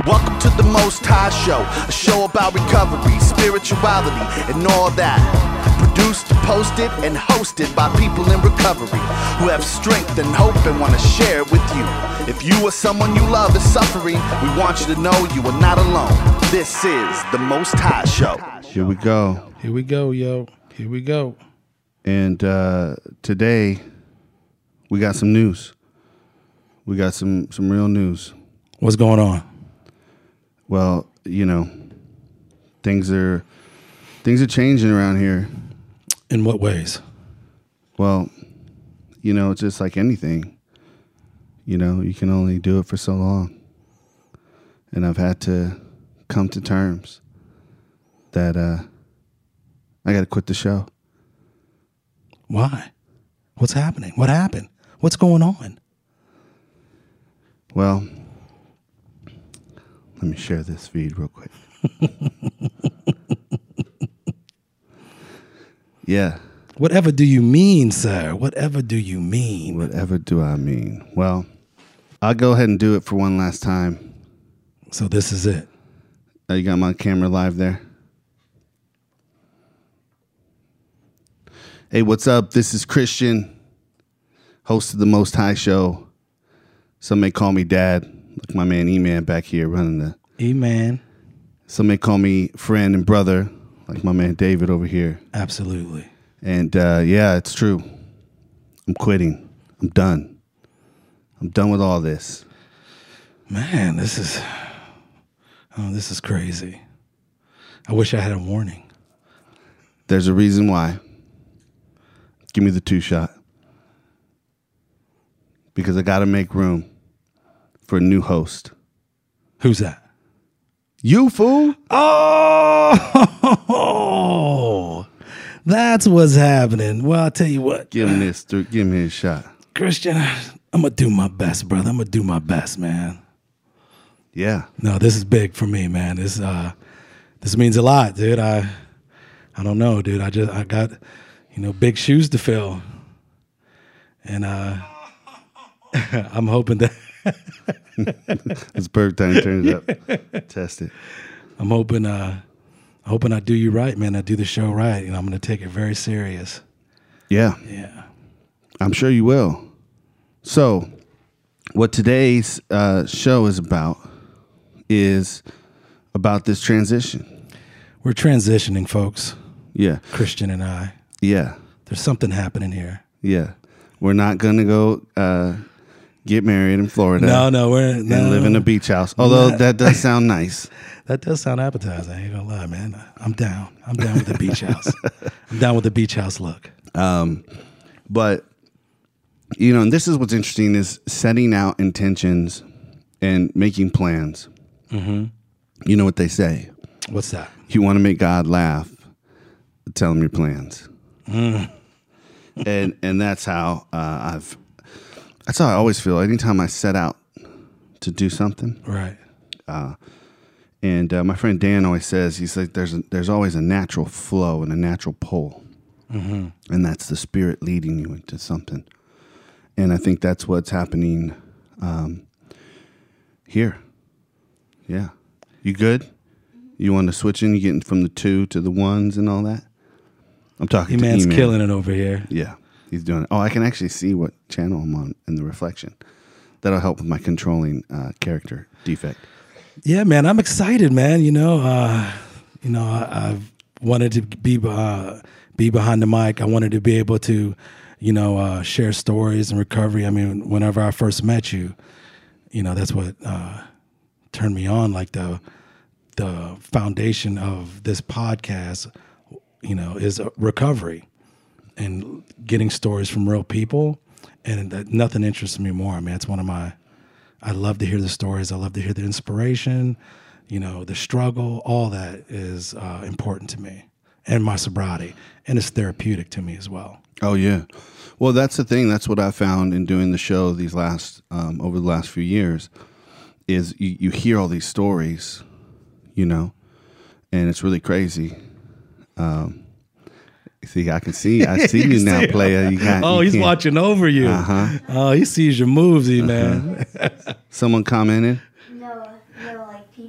Welcome to the Most High Show, a show about recovery, spirituality, and all that. Produced, posted, and hosted by people in recovery who have strength and hope and want to share it with you. If you or someone you love is suffering, we want you to know you are not alone. This is the Most High Show. Here we go. Here we go, yo. Here we go. And today, we got some news. We got some real news. What's going on? Well, you know, things are changing around here. In what ways? Well, you know, it's just like anything. You know, you can only do it for so long. And I've had to come to terms that I got to quit the show. Why? What's happening? What happened? What's going on? Well, let me share this feed real quick. Yeah. Whatever do you mean, sir? Whatever do you mean? Whatever do I mean? Well, I'll go ahead and do it for one last time. So this is it. You got my camera live there? Hey, what's up? This is Christian, host of the Most High Show. Some may call me Dad, like my man E-Man back here running the... E-Man. Some may call me friend and brother, like my man David over here. Absolutely. And yeah, it's true. I'm quitting. I'm done. I'm done with all this. Man, this is crazy. I wish I had a warning. There's a reason why. Give me the 2-shot. Because I got to make room for a new host. Who's that? You, fool. Oh, that's what's happening. Well, I'll tell you what. Give me this. Give me a shot. Christian, I'm going to do my best, brother. I'm going to do my best, man. Yeah. No, this is big for me, man. This means a lot, dude. I don't know, dude. I got, big shoes to fill. And I'm hoping that It's bird time. Turn it up. Test it. I'm hoping I do you right, man. I do the show right. I'm going to take it very serious. Yeah. Yeah. I'm sure you will. So, what today's show is about this transition. We're transitioning, folks. Yeah. Christian and I. Yeah. There's something happening here. Yeah. We're not going to go get married in Florida. No, and live in a beach house. Although that does sound nice. That does sound appetizing. I ain't gonna lie, man. I'm down. I'm down with the beach house. I'm down with the beach house look. But, and this is what's interesting is setting out intentions and making plans. Mm-hmm. You know what they say? What's that? You want to make God laugh, tell him your plans. Mm. And that's how that's how I always feel. Anytime I set out to do something. Right. And my friend Dan always says, he's like, there's always a natural flow and a natural pull. Mm-hmm. And that's the spirit leading you into something. And I think that's what's happening here. Yeah. You good? You want to switch in? You getting from the 2 to the 1s and all that? I'm talking to E-Man's E-Man. killing it over here. Yeah, he's doing it. Oh, I can actually see what channel I'm on in the reflection. That'll help with my controlling character defect. Yeah, man, I'm excited, man. I've wanted to be behind the mic. I wanted to be able to, share stories and recovery. I mean, whenever I first met you, that's what turned me on. Like the foundation of this podcast, is recovery and getting stories from real people. And nothing interests me more. I mean, it's I love to hear the stories. I love to hear the inspiration, the struggle. All that is important to me and my sobriety. And it's therapeutic to me as well. Oh, yeah. Well, that's the thing. That's what I found in doing the show over the last few years is you hear all these stories, and it's really crazy. See, I see you now, player. He's watching over you. Oh, he sees your moves, man. Someone commented? No, like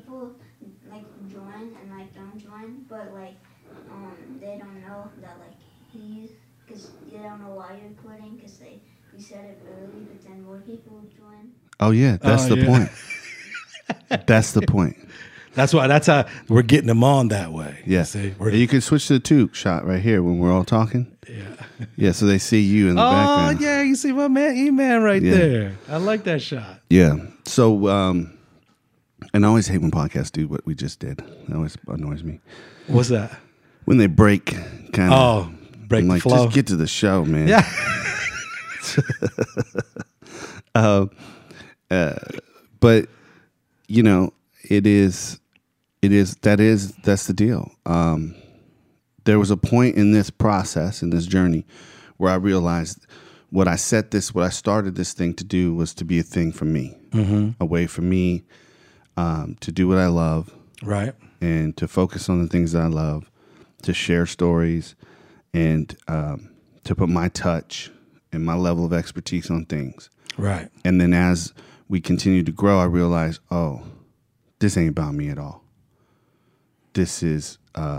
said it early, but then more people will join. Oh yeah, that's the point. That's the point. That's how we're getting them on that way. Yeah. See? You can switch to the 2 shot right here when we're all talking. Yeah. Yeah, so they see you in the background. Oh, yeah, you see my man E-Man right there. I like that shot. Yeah. So, and I always hate when podcasts do what we just did. That always annoys me. What's that? When they break kind of. Oh, break the like, flow. just get to the show, man. Yeah. But, you know, that's the deal. There was a point in this process, in this journey, where I realized what I started this thing to do was to be a thing for me, a way for me to do what I love, Right. and to focus on the things that I love, to share stories, and to put my touch and my level of expertise on things. Right. And then as we continue to grow, I realized, oh, this ain't about me at all. This is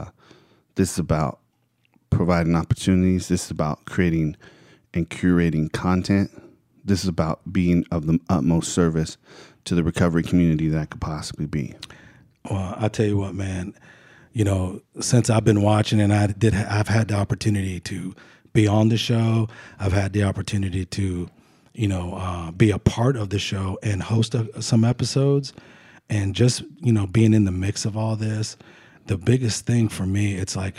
about providing opportunities. This is about creating and curating content. This is about being of the utmost service to the recovery community that I could possibly be. Well, I tell you what, man, you know, since I've been watching and I've had the opportunity to be on the show. I've had the opportunity to, you know, be a part of the show and host some episodes, and just, you know, being in the mix of all this. The biggest thing for me, it's like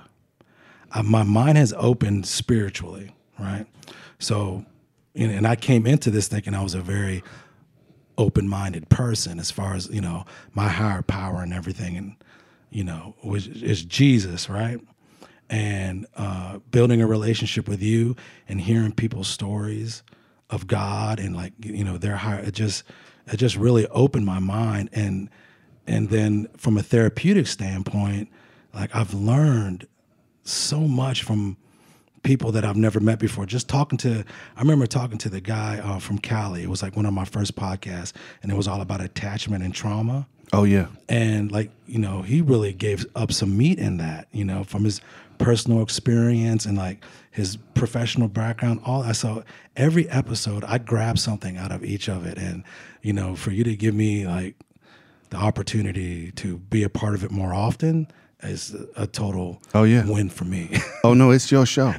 my mind has opened spiritually, right? So, and I came into this thinking I was a very open-minded person as far as, you know, my higher power and everything, and, you know, which is Jesus, right? And building a relationship with you and hearing people's stories of God and, like, you know, their higher, it just really opened my mind. And then from a therapeutic standpoint, like, I've learned so much from people that I've never met before. I remember talking to the guy from Cali. It was like one of my first podcasts, and it was all about attachment and trauma. Oh, yeah. And, like, you know, he really gave up some meat in that, you know, from his personal experience and, like, his professional background. So every episode, I grabbed something out of each of it. And, you know, for you to give me, like, the opportunity to be a part of it more often is a total win for me. Oh, no, it's your show.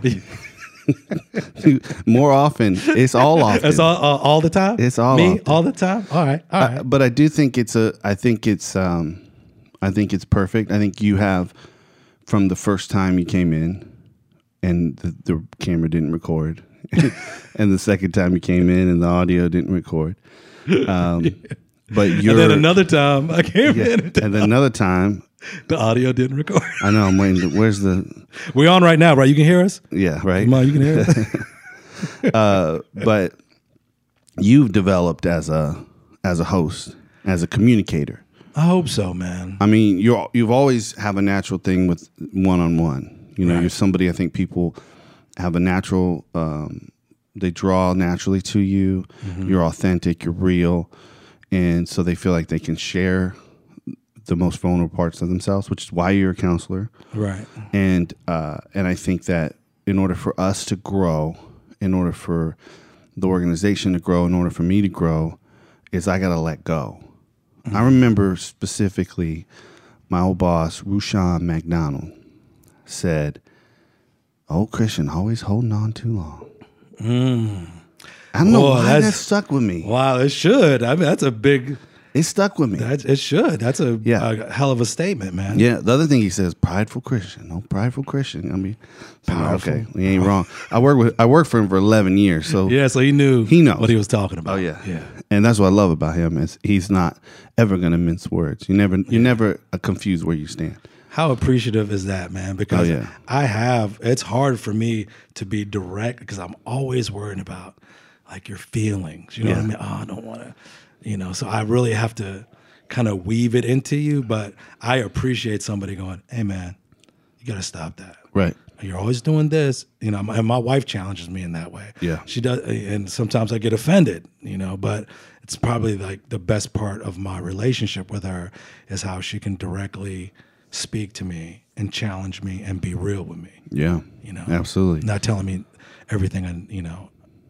More often. It's all often. It's all the time? It's all me often. all the time? All right. But I do think it's perfect. I think you have, from the first time you came in and the camera didn't record, and the second time you came in and the audio didn't record. But and then another time I came in. And then another time the audio didn't record. I know. I'm waiting. Where's the? We're on right now, right? You can hear us? Yeah, right. Come on, you can hear us. But you've developed as a host, as a communicator. I hope so, man. I mean, you've always have a natural thing with one-on-one. You know, Right. You're somebody, I think people have a natural, they draw naturally to you. Mm-hmm. You're authentic, you're real. And so they feel like they can share the most vulnerable parts of themselves, which is why you're a counselor. Right. And I think that in order for us to grow, in order for the organization to grow, in order for me to grow, is I got to let go. Mm-hmm. I remember specifically my old boss, Rushan McDonald, said, "Oh, Christian, always holding on too long." I don't know why that stuck with me. Wow, it should. I mean, that's a big... It stuck with me. It should. That's a hell of a statement, man. Yeah. The other thing he says, prideful Christian. No, prideful Christian. I mean, powerful. Okay, he ain't wrong. I worked for him for 11 years. So yeah, so he knows what he was talking about. Oh yeah, yeah. And that's what I love about him is he's not ever going to mince words. You're never confused where you stand. How appreciative is that, man? Because it's hard for me to be direct because I'm always worried about, like, your feelings. You know what I mean? Oh, I don't want to. You know, so I really have to kind of weave it into you, but I appreciate somebody going, "Hey, man, you got to stop that. Right. You're always doing this." You know, and my wife challenges me in that way. Yeah. She does, and sometimes I get offended, you know, but it's probably like the best part of my relationship with her is how she can directly speak to me and challenge me and be real with me. Yeah. You know, absolutely. Not telling me everything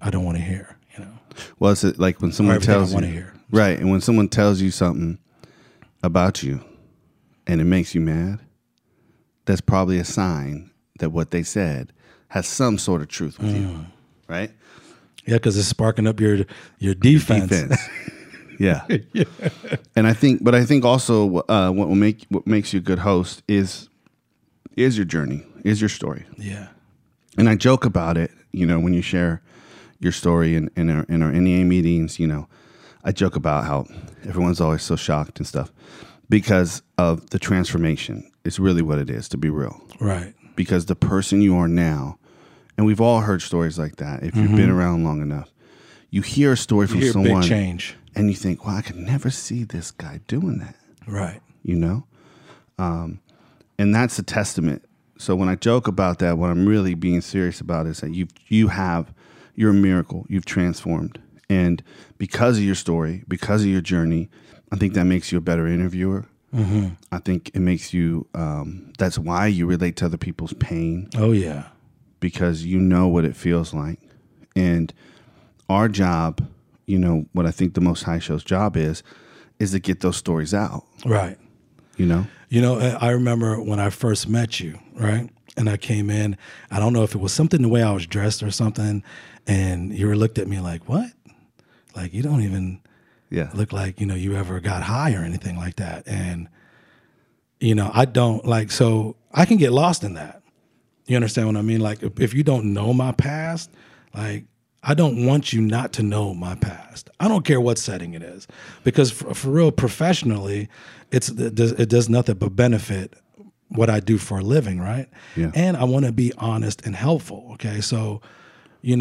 I don't want to hear, you know. Well, it's like when someone everything I tells you, wanna hear. right? And when someone tells you something about you, and it makes you mad, that's probably a sign that what they said has some sort of truth with you, right? Yeah, because it's sparking up your defense. Yeah. And I think also what makes you a good host is your journey, is your story. Yeah. And I joke about it, you know, when you share your story in our NEA meetings, you know, I joke about how everyone's always so shocked and stuff because of the transformation. It's really what it is, to be real. Right. Because the person you are now, and we've all heard stories like that. If you've been around long enough, you hear a story from someone, big change, and you think, "Well, I could never see this guy doing that." Right. You know, and that's a testament. So when I joke about that, what I'm really being serious about is that you're a miracle. You've transformed, and because of your story, because of your journey, I think that makes you a better interviewer. Mm-hmm. I think it makes you. That's why you relate to other people's pain. Oh yeah. Because you know what it feels like. And our job, you know, what I think the Most High Show's job is to get those stories out. Right. You know? You know, I remember when I first met you, right? And I came in, I don't know if it was something the way I was dressed or something, and you looked at me like, what? Like, you don't even look like, you know, you ever got high or anything like that. And, you know, I don't like, so I can get lost in that. You understand what I mean? Like, if you don't know my past, like, I don't want you not to know my past. I don't care what setting it is, because for real, professionally, it does nothing but benefit what I do for a living, right? Yeah. And I want to be honest and helpful. Okay, so, and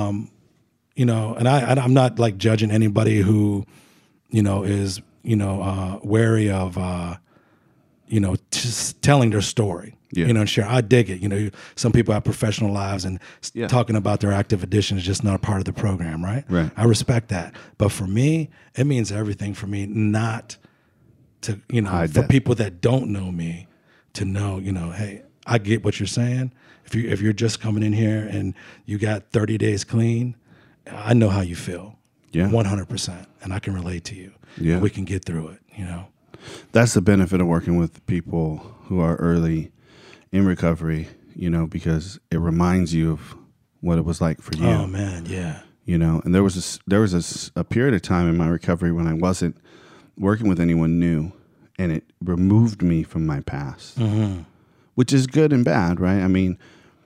I'm not like judging anybody who, you know, is wary of, just telling their story. Yeah. You know, and share. I dig it. You know, some people have professional lives, and talking about their active addiction is just not a part of the program, right? Right. I respect that. But for me, it means everything for me not to, you know, for people that don't know me to know, you know, hey, I get what you're saying. If you're just coming in here and you got 30 days clean, I know how you feel. Yeah. 100%. And I can relate to you. Yeah. And we can get through it, you know. That's the benefit of working with people who are early in recovery, you know, because it reminds you of what it was like for you. Oh man, yeah. You know, and there was a period of time in my recovery when I wasn't working with anyone new, and it removed me from my past, which is good and bad, right? I mean,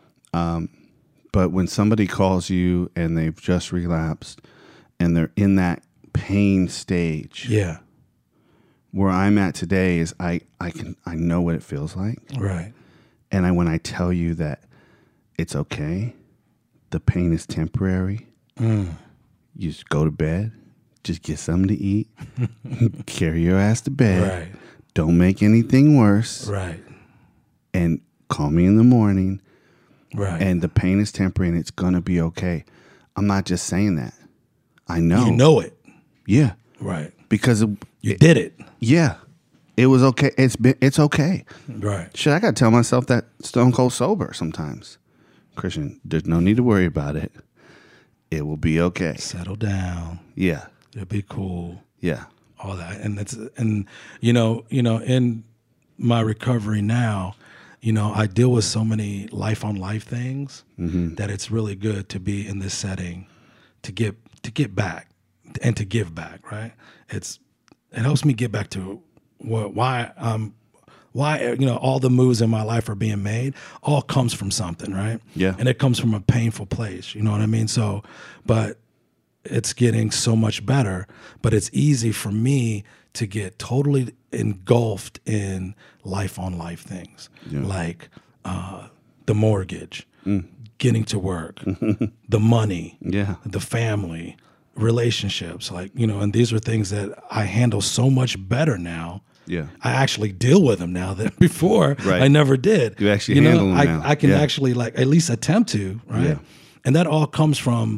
but when somebody calls you and they've just relapsed and they're in that pain stage, Yeah. where I'm at today is I know what it feels like. Right. And when I tell you that it's okay, the pain is temporary, you just go to bed, just get something to eat, carry your ass to bed, Right. don't make anything worse, Right. and call me in the morning, Right. and the pain is temporary and it's going to be okay. I'm not just saying that. I know. You know it. Yeah. Right. Because You did it. yeah, it was okay. It's okay. Right. Shit, I got to tell myself that stone cold sober sometimes. Christian, there's no need to worry about it. It will be okay. Settle down. Yeah. It'll be cool. Yeah. All that. And you know, in my recovery now, you know, I deal with so many life on life things that it's really good to be in this setting to get back and to give back, right? It helps me get back to why you know all the moves in my life are being made. All comes from something, right? Yeah. And it comes from a painful place. You know what I mean? So, but it's getting so much better. But it's easy for me to get totally engulfed in life on life things, like the mortgage, getting to work, the money, the family, relationships, like, you know, and these are things that I handle so much better now. Yeah. I actually deal with them now that before I never did. You actually handle them now. I can actually like at least attempt to, right? Yeah. And that all comes from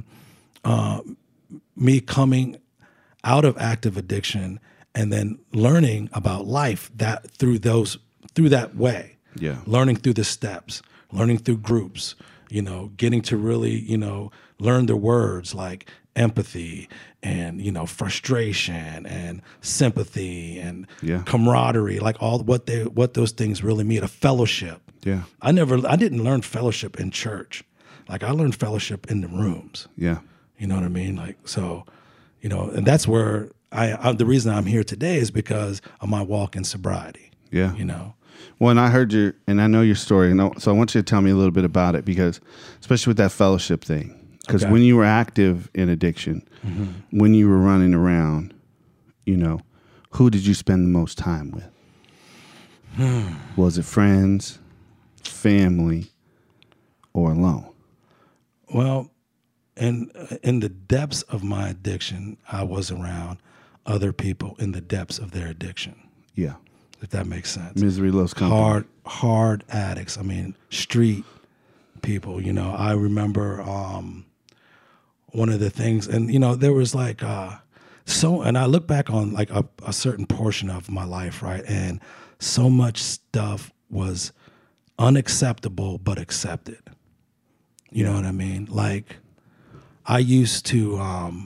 me coming out of active addiction and then learning about life through that way. Yeah. Learning through the steps, learning through groups, you know, getting to really, you know, learn the words like empathy and, you know, frustration and sympathy and Yeah. camaraderie, like all what those things really mean, a fellowship. Yeah. I didn't learn fellowship in church. Like I learned fellowship in the rooms. Yeah. You know what I mean? Like, so, you know, and that's where the reason I'm here today is because of my walk in sobriety. Yeah. You know? Well, and I heard and I know your story, so I want you to tell me a little bit about it, because, especially with that fellowship thing, because Okay. when you were active in addiction, when you were running around, you know, who did you spend the most time with? Was it friends, family, or alone? Well, in the depths of my addiction, I was around other people in the depths of their addiction, Yeah. if that makes sense. Misery loves company. Hard addicts. I mean, street people. You know, I remember one of the things, and you know, there was like and I look back on like a certain portion of my life, right, and so much stuff was unacceptable but accepted. You know what I mean? Like, I used to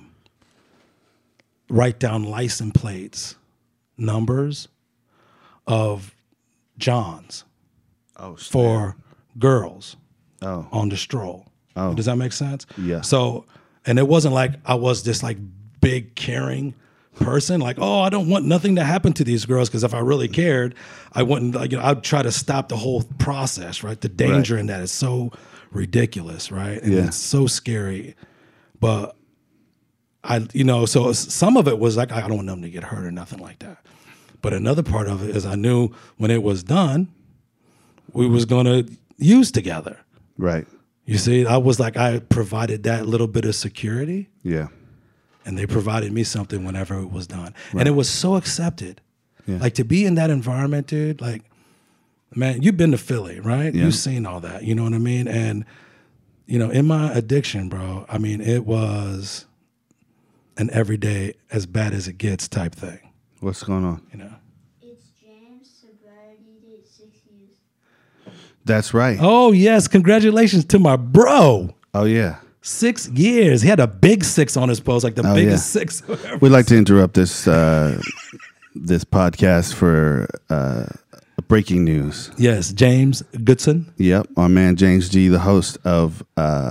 write down license plates, numbers of Johns for girls on the stroll. Oh. Does that make sense? Yeah. So, and it wasn't like I was this like big caring person, like, oh, I don't want nothing to happen to these girls, because if I really cared, I wouldn't, like, you know, I'd try to stop the whole process, right? The danger in that is so ridiculous, right? And it's so scary. But so some of it was like, I don't want them to get hurt or nothing like that. But another part of it is I knew when it was done, we was going to use together. Right. You see, I was like, I provided that little bit of security, Yeah. and they provided me something whenever it was done. And it was so accepted. Yeah. Like, to be in that environment, dude, like, man, you've been to Philly, right? Yeah. You've seen all that, you know what I mean? And, you know, in my addiction, bro, I mean, it was an everyday, as bad as it gets type thing, What's going on? you know? It's James, sobriety date 6 years. That's right. Oh, yes. Congratulations to my bro. Oh, yeah. 6 years. He had a big 6 on his post, like the biggest 6. We'd like to interrupt this this podcast for breaking news. Yes, James Goodson. Yep, our man James G, the host of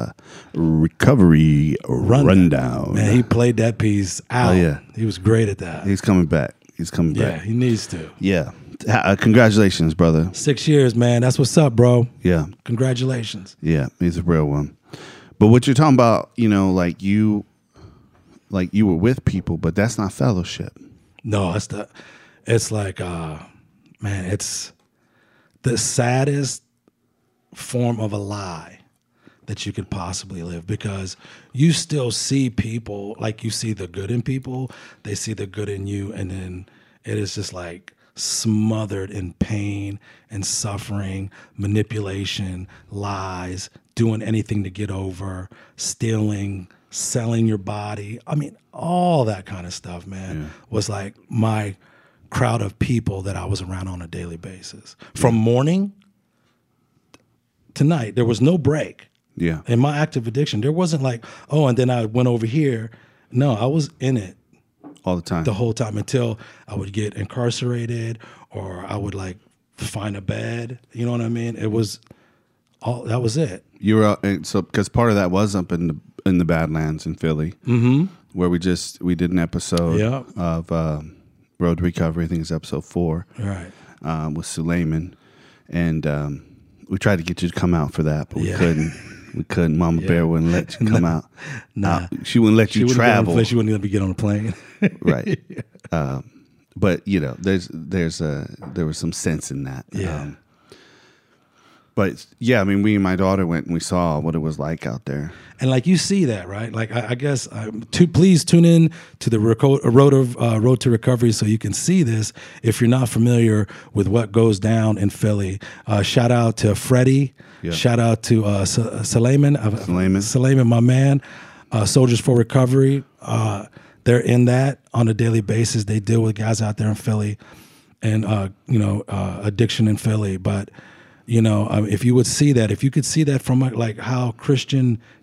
Recovery Rundown. Man, he played that piece out. Oh, yeah. He was great at that. He's coming back. He's coming Yeah, back. he needs to. Yeah. Congratulations, brother. 6 years, man. That's what's up, bro. Yeah. Congratulations. Yeah, he's a real one. But what you're talking about, you know, like you were with people, but that's not fellowship. No, it's like, man, it's the saddest form of a lie that you could possibly live, because you still see people, like, you see the good in people, they see the good in you, and then it is just like smothered in pain and suffering, manipulation, lies, doing anything to get over, stealing, selling your body. I mean, all that kind of stuff, man, was like my crowd of people that I was around on a daily basis. From morning to night, there was no break. Yeah. In my active addiction, there wasn't like, oh, and then I went over here. No, I was in it All the time. the whole time until I would get incarcerated, or I would like find a bed. You know what I mean? It was all, that was it. You were so because part of that was up in the Badlands in Philly, where we did an episode of Road to Recovery. I think it's episode 4, Right. with Suleiman, and we tried to get you to come out for that, but we couldn't. We couldn't. Mama Bear wouldn't let you come out. Nah. She wouldn't let you travel. She wouldn't let me get on a plane. Right. But you know, there was some sense in that. Yeah. But yeah, I mean, me and my daughter went and we saw what it was like out there. And like, you see that, right? Like, I guess please tune in to the Road to Recovery so you can see this if you're not familiar with what goes down in Philly. Shout out to Freddie. Yeah. Shout out to Suleiman, my man. Soldiers for Recovery. They're in that on a daily basis. They deal with guys out there in Philly and addiction in Philly. But if you would see that, if you could see that from like how Christian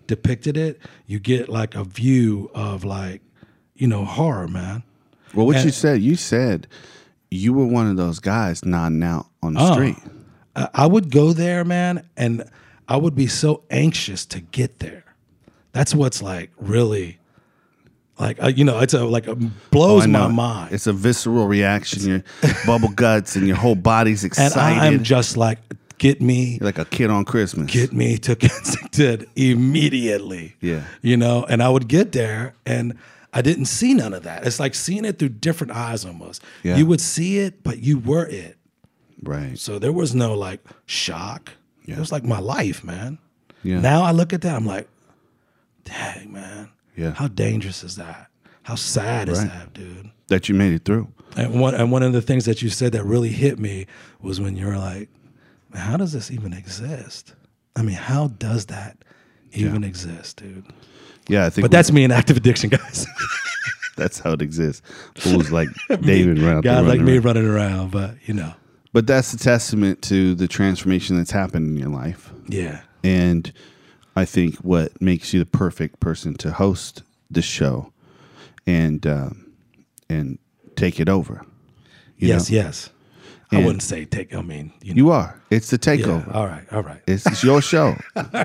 depicted it, you get like a view of like, horror, man. Well, what And- you said you were one of those guys nodding out on the street. I would go there, man, and I would be so anxious to get there. That's what's like really, like it's blows I know. my mind. It's a visceral reaction. Your bubble guts and your whole body's And excited. I'm just like, get me You're like a kid on Christmas. to Kensington immediately. Yeah. And I would get there and I didn't see none of that. It's like seeing it through different eyes almost. Yeah. You would see it, but you were it. Right. So there was no like shock. Yeah. It was like my life, man. Yeah. Now I look at that, I'm like, dang, man. Yeah. How dangerous is that? How sad is Right. that, dude? That you made it through. And one of the things that you said that really hit me was when you were like, man, how does this even exist? I mean, how does that even exist, dude? Yeah, I think But that's me in active addiction, guys. that's how it exists. Fools like David around. Guys like running me around. running around, but But that's a testament to the transformation that's happened in your life. yeah. And I think what makes you the perfect person to host the show and take it over. You Yes, know? yes. I And- wouldn't say take, I mean, You are. It's the yeah, takeover. all right. It's your show.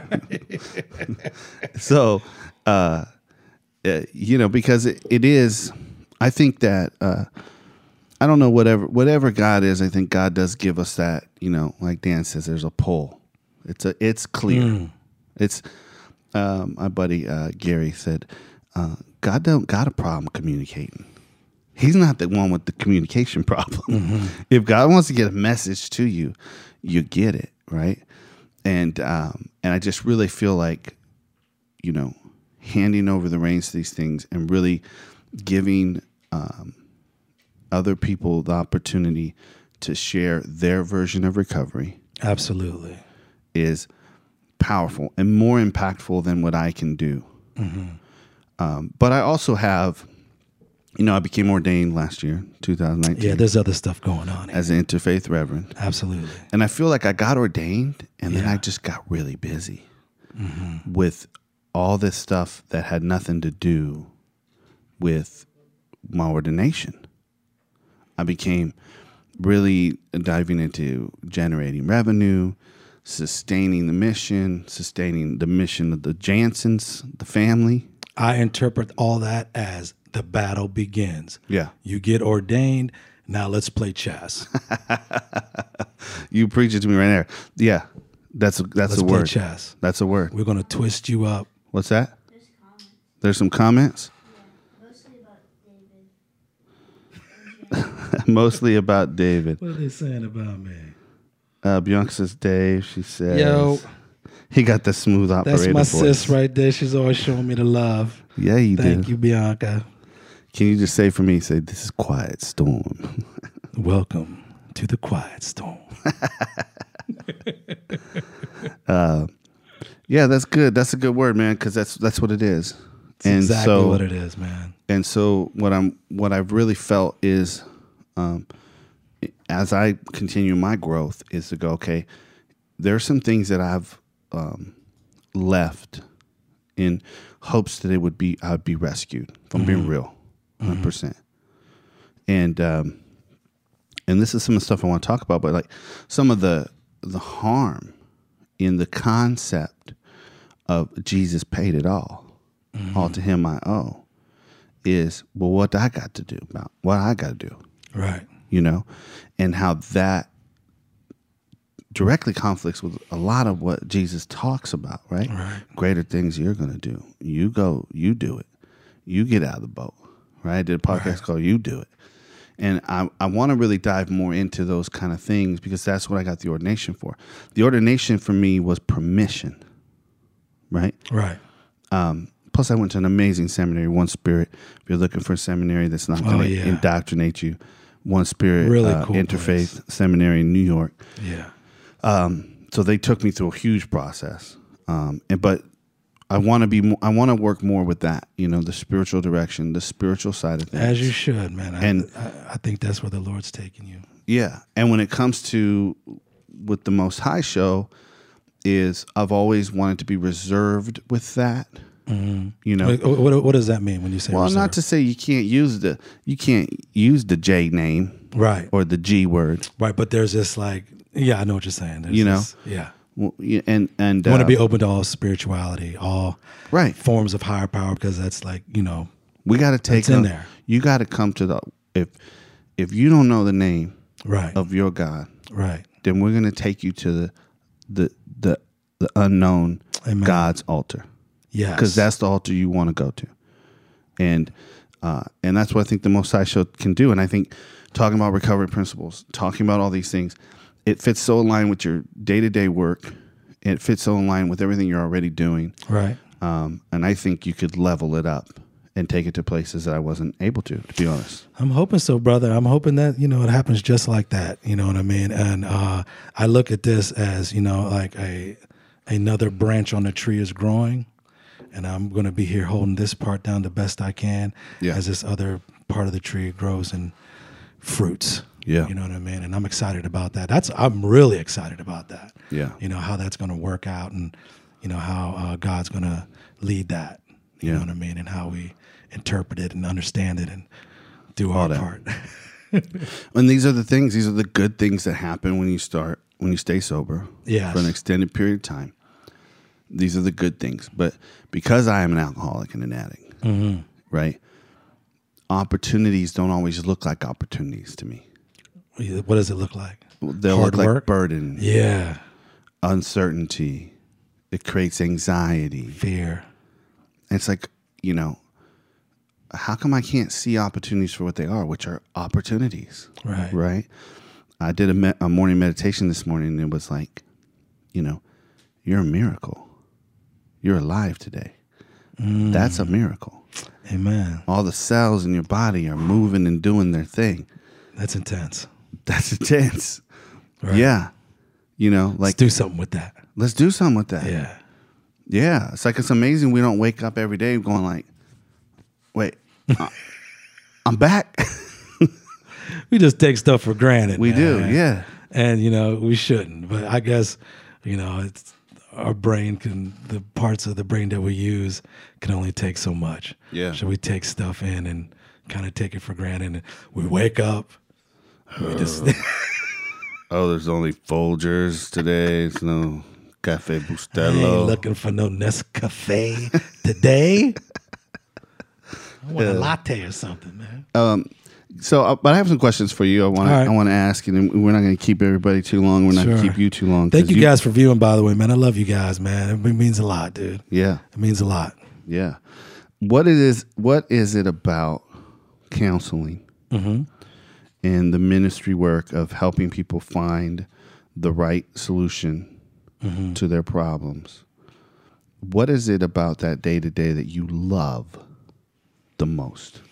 So, because it is, I think that, I don't know, whatever God is, I think God does give us that, like Dan says, there's a pull. It's clear. It's, my buddy, Gary said, God don't got a problem communicating. He's not the one with the communication problem. If God wants to get a message to you, you get it, right? And I just really feel like, handing over the reins to these things and really giving other people the opportunity to share their version of recovery Absolutely. is powerful and more impactful than what I can do. But I also have, I became ordained last year, 2019. Yeah, there's other stuff going on here. as an interfaith reverend. Absolutely. And I feel like I got ordained and then Yeah. I just got really busy with all this stuff that had nothing to do with my ordination. I became really diving into generating revenue, sustaining the mission of the Jansons, the family. I interpret all that as the battle begins. Yeah. You get ordained. Now let's play chess. You preach it to me right there. Yeah. That's Let's a play word. chess. That's a word. We're going to twist you up. What's that? There's comments. There's some comments. Mostly about David. Mostly about David. What are they saying about me? Bianca says Dave. She says, Yo, he got the smooth operator that's my voice. sis right there. She's always showing me the love. Yeah, you Thank do. you, Bianca. Can you just say for me, say, this is Quiet Storm. Welcome to the Quiet Storm. Yeah, that's good. That's a good word, man, because that's what it is. It's exactly what it is, man. And so what I've really felt is, as I continue my growth, is to go, okay, there are some things that I've left in hopes that I'd be rescued from being real, 100%. And this is some of the stuff I want to talk about, but like some of the harm in the concept of Jesus paid it all. All to him I owe is, well, what I got to do about what I got to do, Right. and how that directly conflicts with a lot of what Jesus talks about, right? Right. Greater things you're going to do. You go, you do it. You get out of the boat, right? I did a podcast called You Do It. And I want to really dive more into those kind of things because that's what I got the ordination for. The ordination for me was permission, right? Right. Plus, I went to an amazing seminary, One Spirit. If you're looking for a seminary that's not going to yeah. indoctrinate you, One Spirit Really cool Interfaith Seminary in New York. Yeah. So they took me through a huge process. But I want to work more with that, the spiritual direction, the spiritual side of things. As you should, man. And- I think that's where the Lord's taking you. Yeah. And when it comes to with the Most High show, is I've always wanted to be reserved with that. You know, What does that mean when you say? well, reserve? not to say you can't use the J name, right, or the G word. right. But there's this like, yeah, I know what you're saying. There's You know? this- yeah. Well, and You want to be open to all spirituality, all right. forms of higher power, because that's like, you know, We got to take It's in there. You got to come to the if you don't know the name right, of your God, right. then we're going to take you to the unknown Amen. God's altar. Yes, Because that's the altar you want to go to, and that's what I think the Most High Show can do. And I think talking about recovery principles, talking about all these things, it fits so in line with your day-to-day work. It fits so in line with everything you're already doing. right. And I think you could level it up and take it to places that I wasn't able to be honest. I'm hoping so, brother. I'm hoping that, you know, it happens just like that. You know what I mean? And I look at this as, you know, like another branch on the tree is growing, and I'm going to be here holding this part down the best I can Yeah. as this other part of the tree grows and fruits. Yeah. You know what I mean? And I'm excited about that. I'm really excited about that. Yeah. You know, how that's going to work out, and, you know, how God's going to lead that. You Yeah. know what I mean? And how we interpret it and understand it and do All our that. part. And these are the good things that happen when you stay sober Yes. for an extended period of time. These are the good things. But because I am an alcoholic and an addict, right? Opportunities don't always look like opportunities to me. What does it look like? They'll Hard look like work? burden, Yeah. uncertainty. It creates anxiety. Fear. It's like, you know, how come I can't see opportunities for what they are, which are opportunities? Right. Right. I did a morning meditation this morning, and it was like, you know, you're a miracle. You're alive today. That's a miracle. Amen. All the cells in your body are moving and doing their thing. That's intense. That's intense. Right. Yeah. You know, Let's like, do something with that. let's do something with that. Yeah. Yeah. It's like, it's amazing we don't wake up every day going like, wait, I'm back. We just take stuff for granted. We do. man. Yeah. And, you know, we shouldn't. But I guess, you know, it's our brain the parts of the brain that we use can only take so much. Yeah. So we take stuff in and kind of take it for granted. And we wake up. We just, Oh, there's only Folgers today. It's no Cafe I ain't Bustelo. looking for no Nescafe today. I want a latte or something, man. So, but I have some questions for you. All right. I want to ask, and we're not going to keep everybody too long. We're not going Sure. to keep you too long. Thank 'cause you guys for viewing, by the way, man. I love you guys, man. It means a lot, dude. Yeah, It means a lot. yeah. What is it about counseling and the ministry work of helping people find the right solution to their problems? What is it about that day to day that you love the most?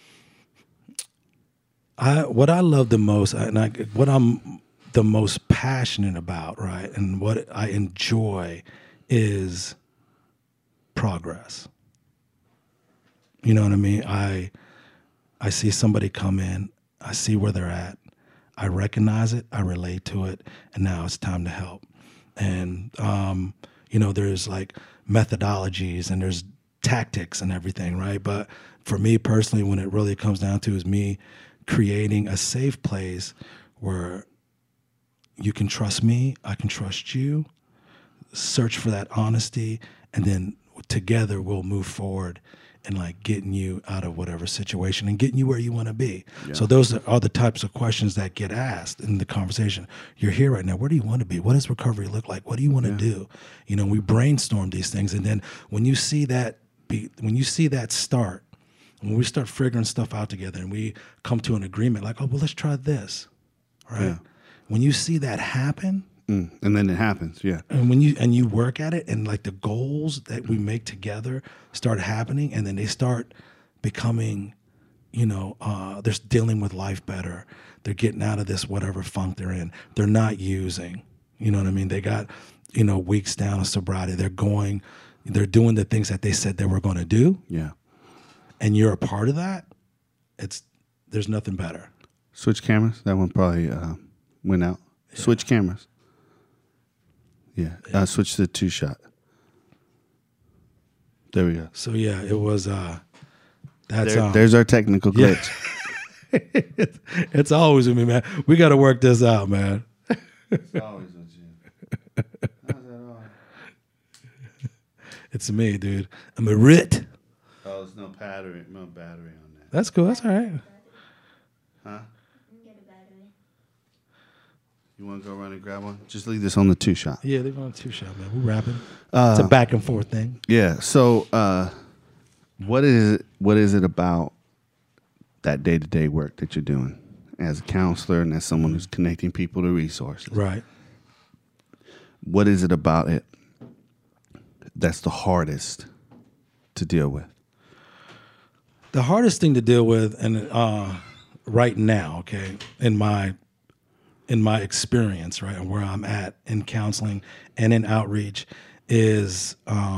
What I love the most, what I'm the most passionate about, right, and what I enjoy is progress. You know what I mean? I see somebody come in, I see where they're at, I recognize it, I relate to it, and now it's time to help. And you know, there's like methodologies and there's tactics and everything, right? But for me personally, when it really comes down to is me creating a safe place where you can trust me, I can trust you, search for that honesty, and then together we'll move forward and like getting you out of whatever situation and getting you where you want to be. So those are the types of questions that get asked in the conversation. You're here right now. Where do you want to be? What does recovery look like? What do you want to do? You know, we brainstorm these things, and then when you see that start, when we start figuring stuff out together and we come to an agreement, like, oh, well, let's try this, right? Yeah. When you see that happen, And then it happens. Yeah. and when you work at it, and like the goals that we make together start happening, and then they start becoming, you know, they're dealing with life better. They're getting out of this whatever funk they're in. They're not using. You know what I mean? They got, you know, weeks down of sobriety. They're doing the things that they said they were going to do, Yeah. and you're a part of that. There's nothing better. Switch cameras. That one probably went out. Switch cameras. Yeah. Switch to the 2-shot. There we go. So yeah, it was. That's There's our technical glitch. It's always with me, man. We got to work this out, man. It's always with you. How's that all? It's me, dude. I'm a rit. Oh, there's no battery on that. That's cool. That's all right. Huh? Get a battery. You want to go run and grab one? Just leave this on the 2-shot. Yeah, they're going 2-shot, man. We're rapping. It's a back and forth thing. Yeah. So, what is it about that day-to-day work that you're doing as a counselor and as someone who's connecting people to resources? Right. What is it about it that's the hardest to deal with? The hardest thing to deal with, and right now, okay, in my experience, right, and where I'm at in counseling and in outreach, is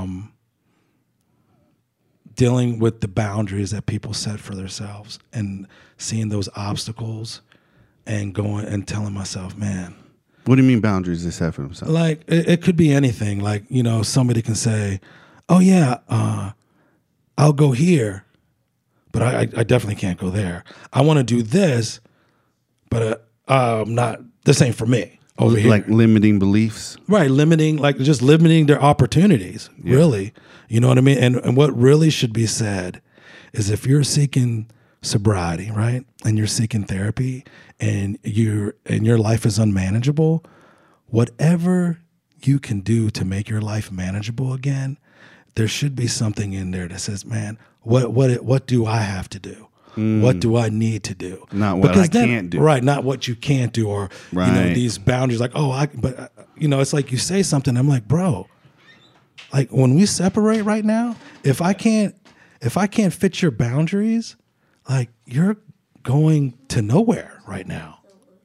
dealing with the boundaries that people set for themselves and seeing those obstacles and going and telling myself, man. What do you mean boundaries they set for themselves? Like, it could be anything. Like, somebody can say, oh, yeah, I'll go here, but I definitely can't go there. I want to do this, but this ain't for me over here. Like limiting beliefs? Right, just limiting their opportunities, really. You know what I mean? And what really should be said is if you're seeking sobriety, right, and you're seeking therapy and your life is unmanageable, whatever you can do to make your life manageable again, there should be something in there that says, man, what do I have to do? What do I need to do? Not what I can't do. Right, not what you can't do, or these boundaries. Like, it's like you say something. I'm like, bro, like when we separate right now, if I can't fit your boundaries, like you're going to nowhere right now.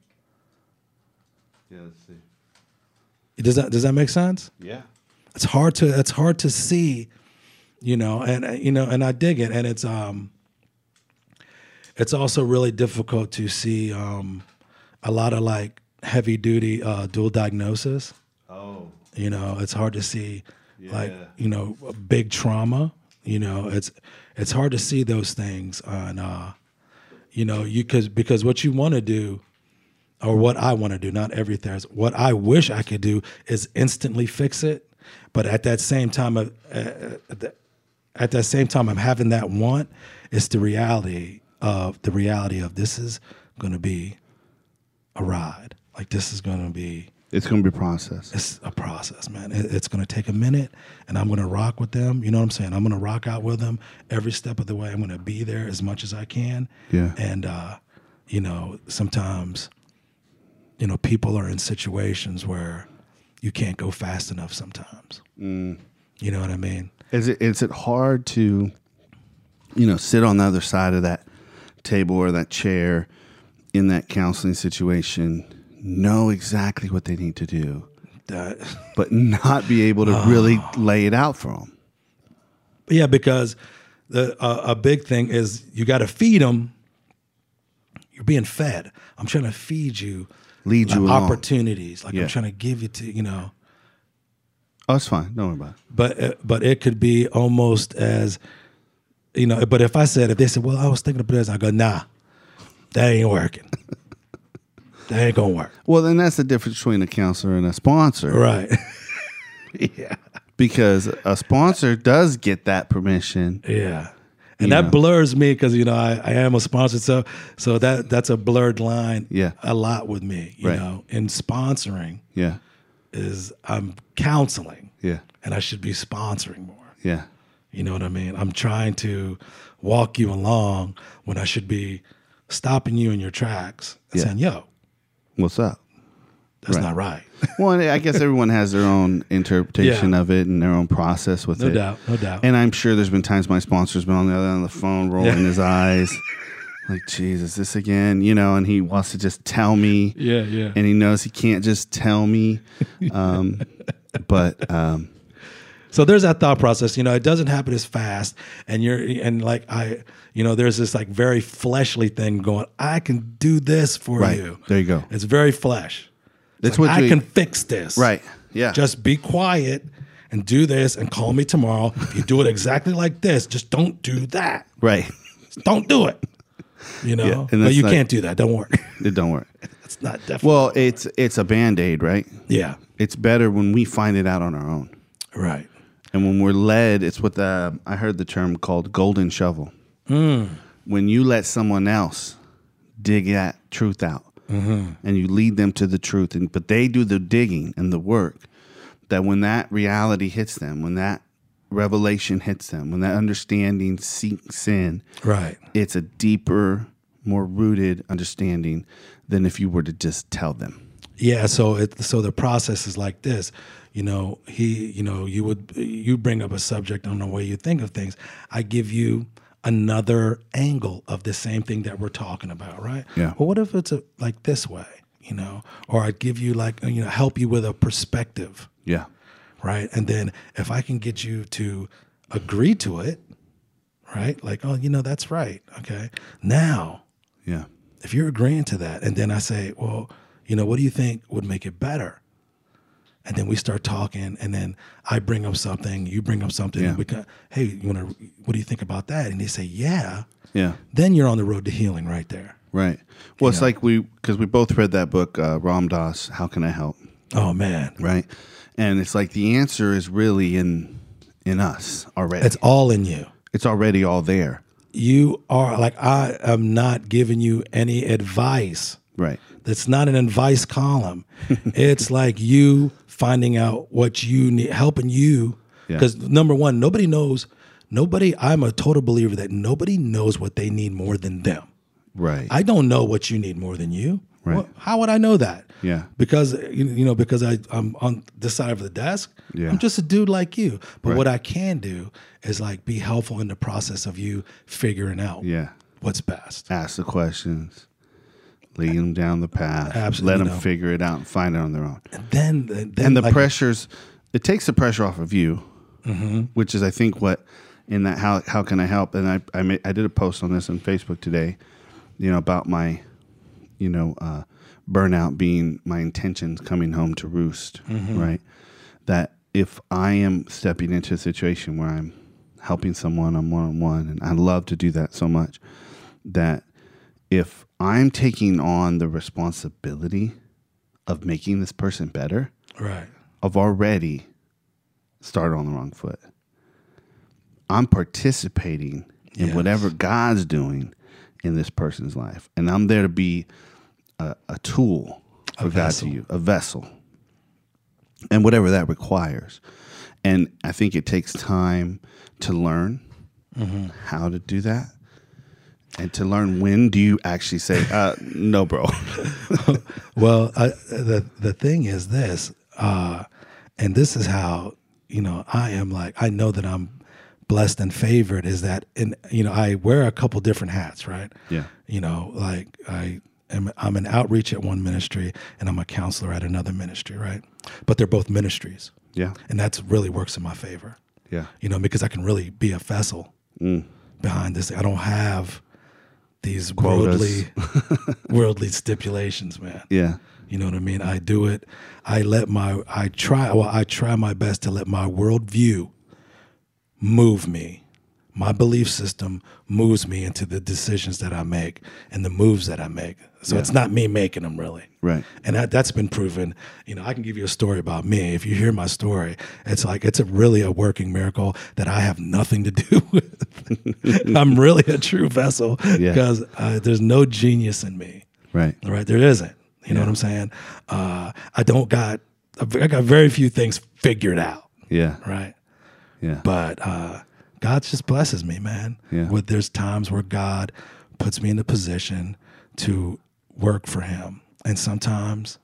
Yeah, let's see. Does that make sense? Yeah. It's hard to see, and I dig it, and it's also really difficult to see a lot of like heavy duty dual diagnosis. Oh. It's hard to see like, a big trauma. It's hard to see those things on because what you want to do, or what I want to do, not everything, what I wish I could do is instantly fix it. But at that same time, I'm having that want. It's the reality of this is going to be a ride. Like this is going to be. It's going to be a process. It's a process, man. It's going to take a minute, and I'm going to rock with them. You know what I'm saying? I'm going to rock out with them every step of the way. I'm going to be there as much as I can. Yeah. And sometimes, people are in situations where you can't go fast enough sometimes. You know what I mean? Is it hard to, sit on the other side of that table or that chair in that counseling situation, know exactly what they need to do, but not be able to really lay it out for them? Yeah, because a big thing is you got to feed them. You're being fed. I'm trying to feed you. Lead you along. Opportunities. Like I'm trying to give you to, Oh, it's fine. Don't worry about it. But it could be almost as, but if they said, well, I was thinking of this, I go, nah, that ain't working. That ain't going to work. Well, then that's the difference between a counselor and a sponsor. Right. Yeah. Because a sponsor does get that permission. Yeah. And that blurs me because, I am a sponsor. So that's a blurred line a lot with me, you know. In sponsoring is I'm counseling. Yeah. And I should be sponsoring more. Yeah. You know what I mean? I'm trying to walk you along when I should be stopping you in your tracks and saying, yo. What's up? That's not right. Well, I guess everyone has their own interpretation of it and their own process with it. No doubt. And I'm sure there's been times my sponsor's been on the other end of the phone rolling his eyes. Like, Jesus, this again, and he wants to just tell me. Yeah. And he knows he can't just tell me. So there's that thought process, it doesn't happen as fast. And there's this like very fleshly thing going, I can do this for you. There you go. It's very flesh. That's like, what I can fix this. Right. Yeah. Just be quiet and do this and call me tomorrow. If you do it exactly like this, just don't do that. Right. Just don't do it. You know, Yeah, and but you that's can't do that. Don't worry. It don't work. It's not definitely. Well, it's a Band-Aid, right? Yeah. It's better when we find it out on our own. Right. And when we're led, it's what I heard the term called golden shovel. When you let someone else dig that truth out and you lead them to the truth, but they do the digging and the work, that when that reality hits them, when that revelation hits them, when that understanding sinks in, Right. it's a deeper, more rooted understanding than if you were to just tell them. Yeah. So the process is like this. You know, you bring up a subject on the way you think of things. I give you another angle of the same thing that we're talking about, right? Yeah. Well, what if it's like this way, you know? Or I'd give you help you with a perspective, Yeah. right? And then if I can get you to agree to it, right? Like, oh, that's right. Okay. Now, Yeah. if you're agreeing to that, and then I say, well, what do you think would make it better? And then we start talking, and then I bring up something, you bring up something. Yeah. And we hey, what do you think about that? And they say, yeah. Yeah. Then you're on the road to healing right there. Right. Well, it's like because we both read that book, Ram Dass, How Can I Help? Oh, man. Right. And it's like the answer is really in us already. It's all in you. It's already all there. You are like, I am not giving you any advice. Right. It's not an advice column. It's like you finding out what you need, helping you. Yeah. Because number one, I'm a total believer that nobody knows what they need more than them. Right. I don't know what you need more than you. Right. Well, how would I know that? Yeah. Because because I'm on this side of the desk. Yeah. I'm just a dude like you. But Right. what I can do is like be helpful in the process of you figuring out Yeah. what's best. Ask the questions. Lead them down the path. Absolutely, Let them figure it out and find it on their own. And then And the like, pressures, it takes the pressure off of you, Mm-hmm. which is, I think, what in that how can I help? And I did a post on this on Facebook today, about my, burnout being my intentions coming home to roost, Mm-hmm. right? That if I am stepping into a situation where I'm helping someone on one-on-one, and I love to do that so much, that if I'm taking on the responsibility of making this person better, right. I've already started on the wrong foot. I'm participating in Yes. whatever God's doing in this person's life. And I'm there to be a tool for God vessel. to use, a vessel. And whatever that requires. And I think it takes time to learn how to do that. And to learn when do you actually say, no, bro. Well, the thing is this, and this is how, I am like, I know that I'm blessed and favored is that, I wear a couple different hats, right? Yeah. Like I'm an outreach at one ministry and I'm a counselor at another ministry, right? But they're both ministries. Yeah. And that's really works in my favor, Yeah. because I can really be a vessel behind this. I don't have these Quotas. worldly stipulations, man. Yeah. You know what I mean? I do it. I try my best to let my worldview move me. My belief system moves me into the decisions that I make and the moves that I make. So it's not me making them, really. Right. And that's been proven. I can give you a story about me. If you hear my story, it's like it's really a working miracle that I have nothing to do with. I'm really a true vessel because there's no genius in me. Right. Right? There isn't. You know what I'm saying? I got very few things figured out. Yeah. Right? Yeah. But God just blesses me, man. Yeah. There's times where God puts me in a position to work for him. And sometimes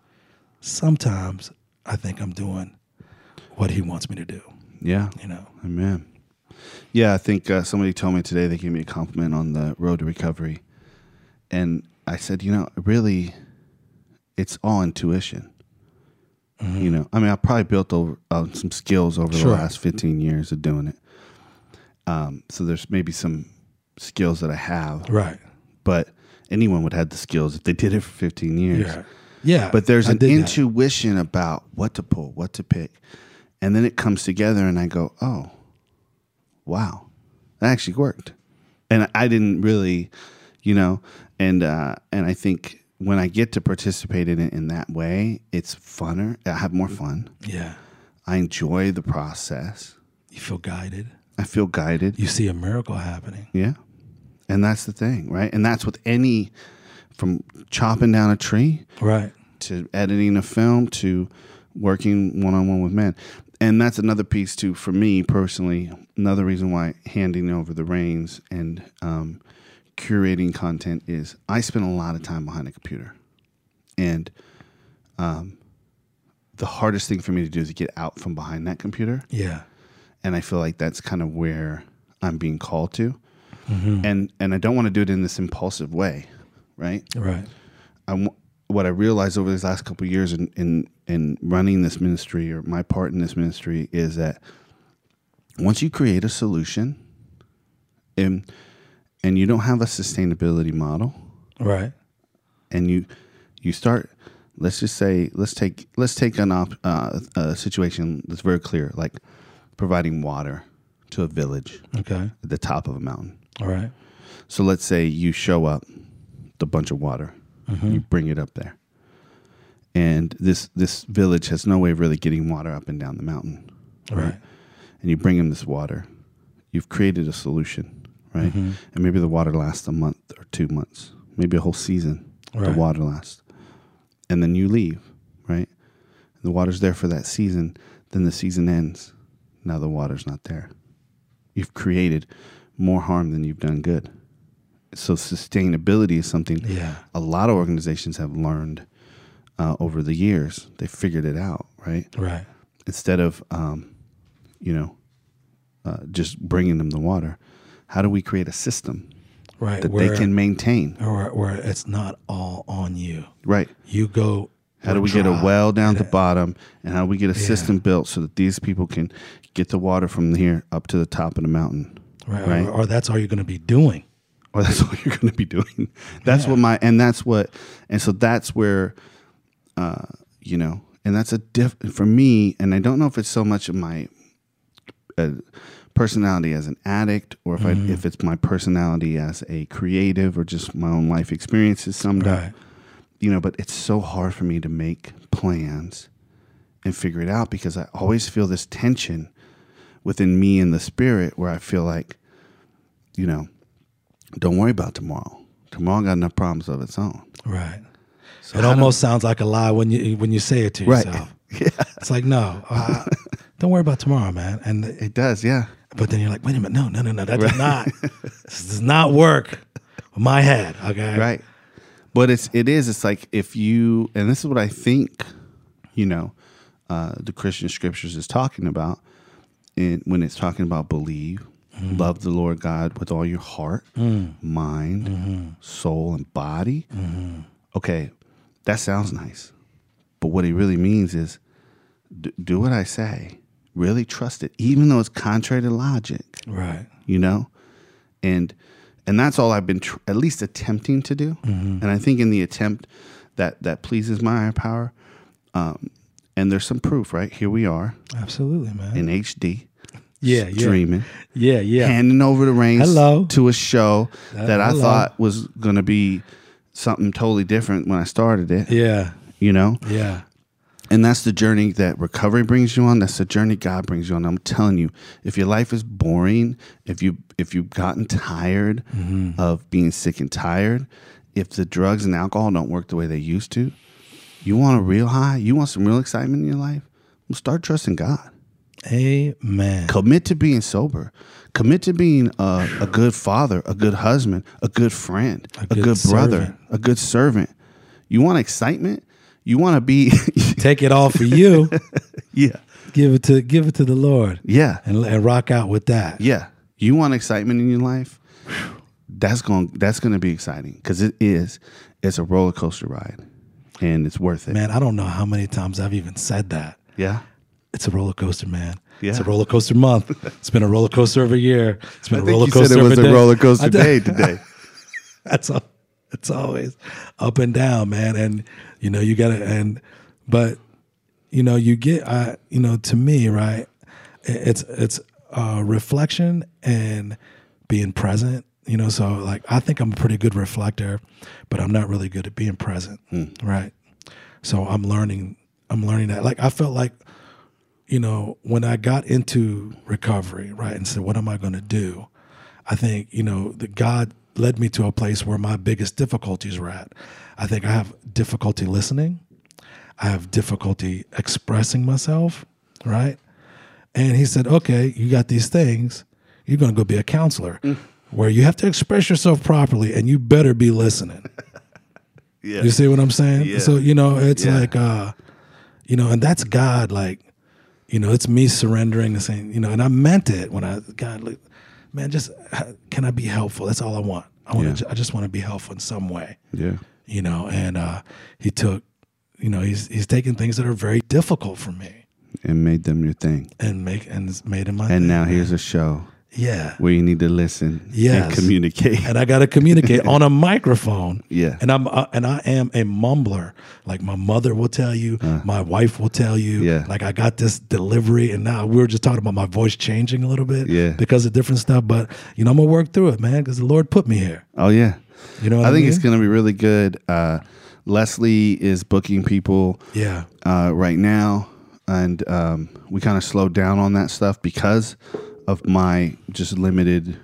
I think I'm doing what he wants me to do. Yeah. Amen. Yeah, I think somebody told me today, they gave me a compliment on the road to recovery. And I said, really, it's all intuition. I probably built some skills over the last 15 years of doing it. So there's maybe some skills that I have. Right. But anyone would have the skills if they did it for 15 years. Yeah. Yeah, But there's I an did that. intuition about what to pull, what to pick. And then it comes together and I go, oh, wow, that actually worked. And I didn't really, and I think when I get to participate in it in that way, it's funner. I have more fun. Yeah. I enjoy the process. You feel guided. I feel guided. You see a miracle happening. Yeah. And that's the thing, right? And that's with from chopping down a tree Right. to editing a film to working one-on-one with men. And that's another piece too, for me personally, another reason why handing over the reins and curating content is I spend a lot of time behind a computer. And the hardest thing for me to do is get out from behind that computer. Yeah. And I feel like that's kind of where I'm being called to. And I don't want to do it in this impulsive way, right? Right. What I realized over these last couple of years in running this ministry, or my part in this ministry, is that once you create a solution and you don't have a sustainability model, Right. and you start, let's just say, let's take a situation that's very clear, like providing water to a village Okay. at the top of a mountain. All right. So let's say you show up with a bunch of water, you bring it up there, and this village has no way of really getting water up and down the mountain, Right. And you bring them this water. You've created a solution, right? And maybe the water lasts a month or 2 months, maybe a whole season. Right. The water lasts, and then you leave, right? The water's there for that season. Then the season ends. Now the water's not there. You've created more harm than you've done good. So sustainability is something Yeah. a lot of organizations have learned over the years. They figured it out, right? Right. Instead of, just bringing them the water, how do we create a system Right. that they can maintain? where it's not all on you. Right. You go. How do we get a dry. well down to bottom, and how do we get a system built so that these people can get the water from here up to the top of the mountain? Right. Right. Or that's all you're going to be doing. Or that's what you're going to be doing. That's Yeah. and so that's where, and that's for me, and I don't know if it's so much of my personality as an addict, or if it's my personality as a creative, or just my own life experiences summed up. Right. But it's so hard for me to make plans and figure it out, because I always feel this tension within me and the spirit where I feel like, don't worry about tomorrow. Tomorrow got enough problems of its own. Right. So It almost sounds like a lie when you say it to Right. yourself. Yeah, It's like, no, don't worry about tomorrow, man. And it does. Yeah. but then you're like, wait a minute, no, that does not. This does not work with my head. Okay. Right. But it's like if you, and this is what I think, the Christian scriptures is talking about, when it's talking about believe, love the Lord God with all your heart, mind, soul, and body. Okay, that sounds nice. But what he really means is do what I say. Really trust it, even though it's contrary to logic, Right. And that's all I've been at least attempting to do. And I think in the attempt that pleases my higher power. And there's some proof, right? Here we are Absolutely, man. in HD. Yeah. Streaming. Yeah. Handing over the reins Hello. to a show that I Hello. thought was going to be something totally different when I started it. Yeah. Yeah. And that's the journey that recovery brings you on. That's the journey God brings you on. I'm telling you, if your life is boring, if you've gotten tired of being sick and tired, if the drugs and alcohol don't work the way they used to, you want a real high, you want some real excitement in your life, well, start trusting God. Amen. Commit to being sober. Commit to being a good father, a good husband, a good friend, a good brother, servant. a good servant. You want excitement? You want to be Take it all for you. yeah. Give it to the Lord. Yeah. And rock out with that. Yeah. You want excitement in your life? That's going to be exciting, because it's a roller coaster ride, and it's worth it. Man, I don't know how many times I've even said that. Yeah. It's a roller coaster, man. Yeah. It's a roller coaster month. It's been a roller coaster every year. It's been I a think roller you coaster said it was every a day. roller coaster I did. day today. That's all. It's always up and down, man. And, you know, you gotta, but, you know, you get, you know, to me, right, it's reflection and being present, you know. So like, I think I'm a pretty good reflector, but I'm not really good at being present. Right. So I'm learning that. Like, I felt like, you know, when I got into recovery, right, and said, what am I going to do? I think, you know, that God led me to a place where my biggest difficulties were at. I think I have difficulty listening. I have difficulty expressing myself, right? And he said, okay, you got these things. You're going to go be a counselor where you have to express yourself properly and you better be listening. Yeah. You see what I'm saying? Yeah. So, you know, it's like, you know, and that's God, like, you know, it's me surrendering and saying, you know, and I meant it when God, like, man, just, can I be helpful? That's all I want. I just want to be helpful in some way. Yeah. You know, and he took, you know, he's taken things that are very difficult for me And made them your thing. and made them my thing. And now here's a show yeah. where you need to listen Yes. and communicate. And I got to communicate on a microphone. Yeah. And I am a mumbler. Like my mother will tell you, my wife will tell you. Yeah. Like I got this delivery, and now we were just talking about my voice changing a little bit. Yeah. Because of different stuff. But you know, I'm gonna work through it, man, because the Lord put me here. Oh, yeah. You know what I I think mean? it's going to be really good. Leslie is booking people Yeah. right now. And we kind of slowed down on that stuff because of my just limited,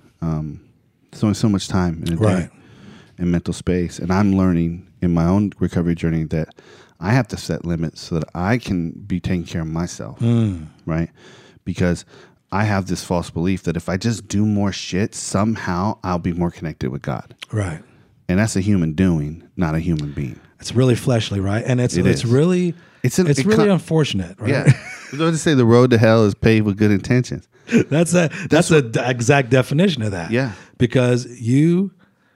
so much time in a day Right. and mental space. And I'm learning in my own recovery journey that I have to set limits so that I can be taking care of myself, right? Because I have this false belief that if I just do more shit, somehow I'll be more connected with God. Right. And that's a human doing, not a human being. It's really fleshly, right? And it's is. really It really unfortunate, right? Yeah. I was going to say the road to hell is paved with good intentions. That's the exact definition of that. Yeah. Because your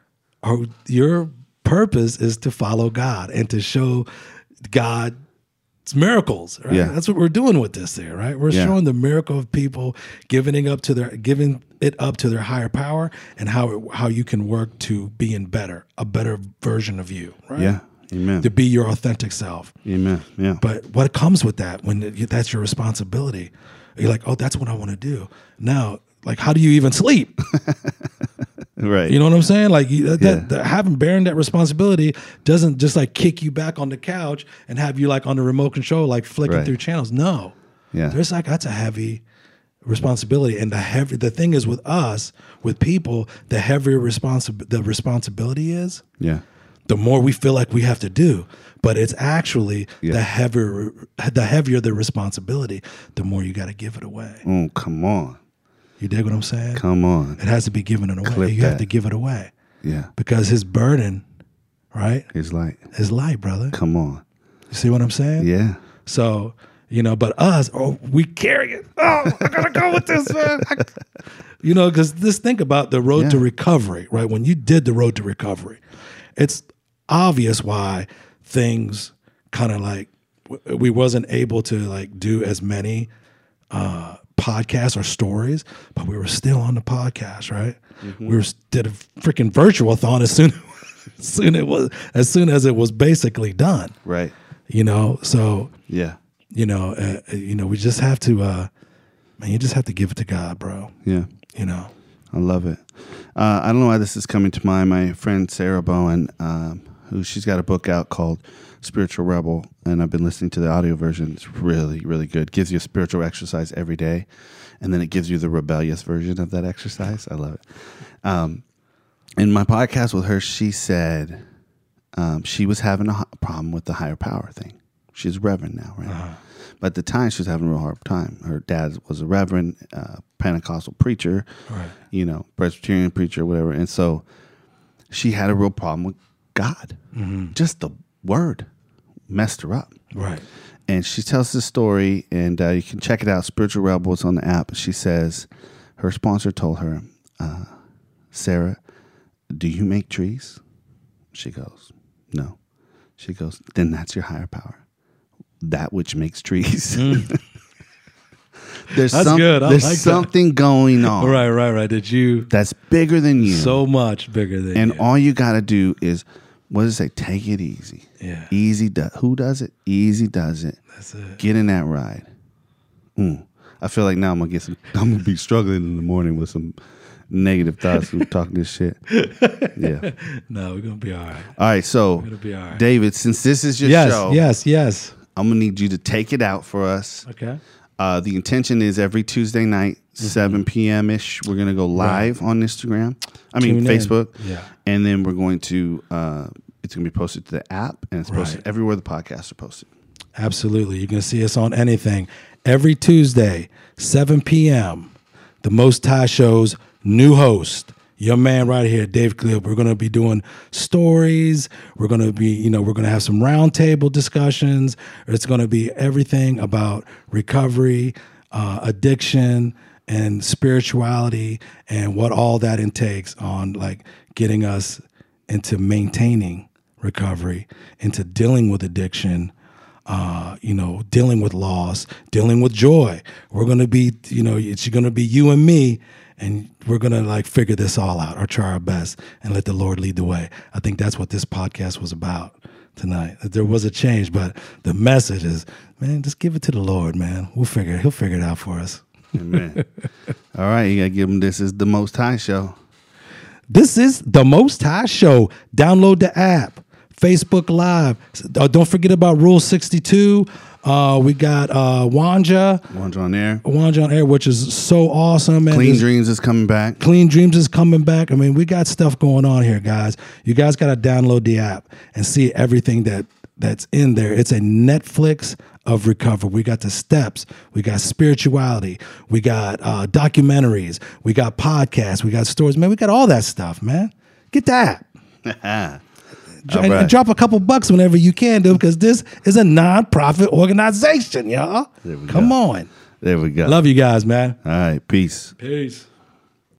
purpose is to follow God and to show God's miracles, right? Yeah. That's what we're doing with this there, right? We're Yeah. showing the miracle of people giving it up to their higher power and how you can work to being better, a better version of you, right? Yeah. Amen. To be your authentic self. Amen. Yeah. But what comes with that when that's your responsibility? You're like, oh, that's what I want to do. Now, like, how do you even sleep? Right. You know what I'm saying? Like, bearing that responsibility doesn't just like kick you back on the couch and have you like on the remote control, like flicking Right. through channels. No. Yeah. There's like, that's a heavy responsibility. And the thing is with us, with people, the heavier the responsibility is, Yeah. the more we feel like we have to do. But it's actually the heavier the responsibility, the more you got to give it away. Oh, come on. You dig what I'm saying? Come on. It has to be given away. Clip You have that. to give it away Yeah. because his burden, right, It's like, is light, brother. come on. You see what I'm saying? Yeah. So, you know, but us, we carry it. Oh, I gotta go with this, man. You know, because just think about the road to recovery, right? When you did the road to recovery, it's obvious why things kind of like we wasn't able to like do as many podcasts or stories, but we were still on the podcast, right? We did a freaking virtual-a-thon as soon as it was basically done. Right. You know, so Yeah. we just have to, man, you just have to give it to God, bro. Yeah. You know, I love it. I don't know why this is coming to mind. My friend Sarah Bowen, she's got a book out called Spiritual Rebel, and I've been listening to the audio version. It's really, really good. Gives you a spiritual exercise every day, and then it gives you the rebellious version of that exercise. I love it. In my podcast with her, she said she was having a problem with the higher power thing. She's a reverend now, right? Uh-huh. But at the time, she was having a real hard time. Her dad was a reverend, Pentecostal preacher, right. Presbyterian preacher, whatever. And so she had a real problem with God. Mm-hmm. Just the word messed her up. Right. And she tells this story, and you can check it out. Spiritual Rebel is on the app. She says her sponsor told her, Sarah, do you make trees? She goes, no. She goes, then that's your higher power. That which makes trees. There's That's good. I There's like that. something going on. Right. Did you That's bigger than you. so much bigger than and you? all you got to do is, what does it say? Take it easy. Yeah. Easy does. Who does it? Easy does it. That's it. Get in that ride. I feel like now I'm gonna be struggling in the morning with some negative thoughts from talking this shit. Yeah. No, we're gonna be all right. All right. So, It'll be all right. David, since this is your Yes, show, yes. I'm gonna need you to take it out for us. Okay. The intention is every Tuesday night, 7 p.m. ish. We're gonna go live on Instagram. Tune in. Facebook. Yeah. And then we're going to. It's gonna be posted to the app, and it's posted Right. everywhere the podcasts are posted. Absolutely. You can see us on anything. Every Tuesday, 7 p.m., the Most High Show's new host, your man right here, Dave Clip. We're going to be doing stories. We're going to be, we're going to have some roundtable discussions. It's going to be everything about recovery, addiction, and spirituality, and what all that entails on like getting us into maintaining recovery, into dealing with addiction, dealing with loss, dealing with joy. We're going to be, it's going to be you and me, and we're going to like figure this all out or try our best and let the Lord lead the way. I think that's what this podcast was about tonight. There was a change, but the message is, man, just give it to the Lord, man. He'll figure it out for us. Amen. All right, you gotta give them. This is the Most High Show. This is the Most High Show. Download the app. Facebook Live. Don't forget about Rule 62. We got Wanja. Wanja on air. Wanja on air, which is so awesome. Man. Clean Dreams is coming back. Clean Dreams is coming back. I mean, we got stuff going on here, guys. You guys got to download the app and see everything that's in there. It's a Netflix of recovery. We got the steps. We got spirituality. We got documentaries. We got podcasts. We got stories. Man, we got all that stuff, man. Get that. And drop a couple bucks whenever you can, dude, because this is a non-profit organization, y'all. Come on. There we go. Love you guys, man. All right. Peace. Peace.